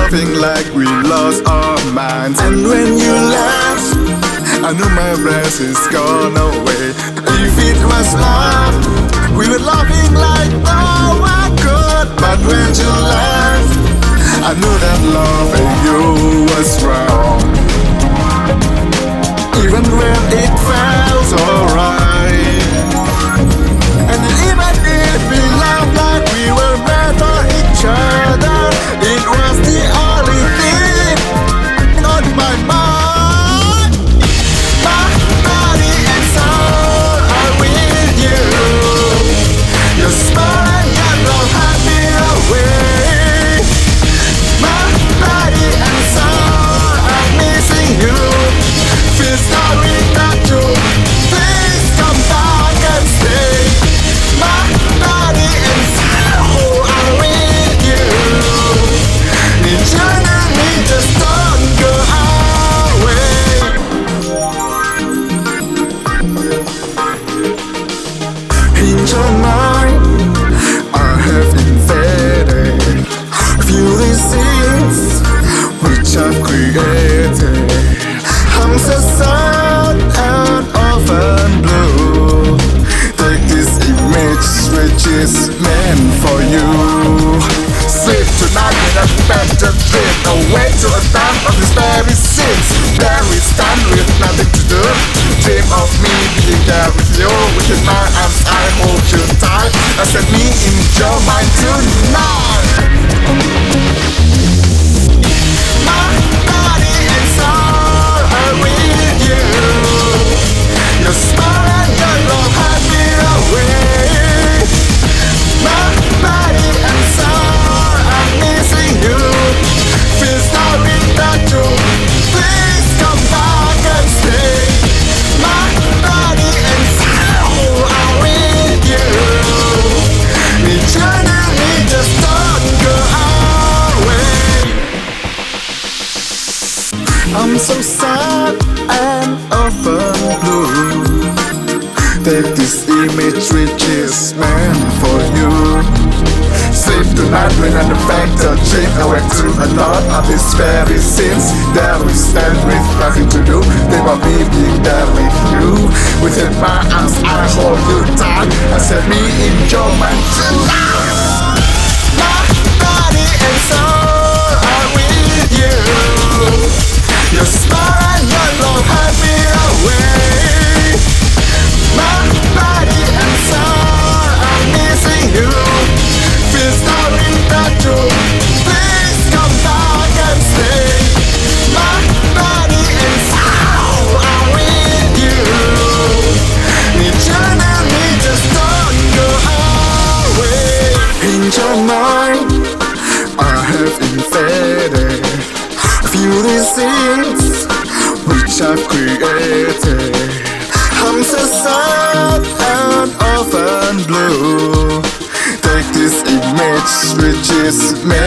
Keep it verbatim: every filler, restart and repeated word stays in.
laughing like we lost our minds. And when you laugh, I know my breath is gone away. If it was love, we were laughing like no one could. But when you laugh, I knew that loving you was wrong. Even when it felt alright. And even if we laughed like we were meant for each other, it was the only thing on my mind. My body and soul are with you. Your smile and your love had me away. My body and soul are missing you. Feel sorry that you please come back and stay. My body and soul are with you. Eternally just don't go away. In your mind, I have invaded. Feel these scenes which I've created. I'm so sad and often blue. Take this image which is meant for you. Sleep tonight in a better dream. Away to a time of these very sins. There we stand with nothing to do. Dream of me being there with you. Within my arms I hold you tight. I set me in your mind tonight. My body and soul are with you. Your smile and your love had me away. My body and soul are missing you. Feel sorry that you please come back and stay. My body and soul are with you. Eternally just don't go away. I'm so sad and often blue. Take this image which is meant for you. Sleep tonight when I'm the factor. Dream away through a lot of these very sins. There we stand with nothing to do. Think of me being there with you. Within my arms I hold you tight. I set me in your mind tonight. My body and soul are with you. Your smile and your love had me away. My body and soul are missing you. Feel sorry that you please come back and stay. My body and soul are with you. Eternally just don't go away. In your mind, I have invaded. Feel these scenes which I've created. I'm so sad and often blue. Take this image which is meant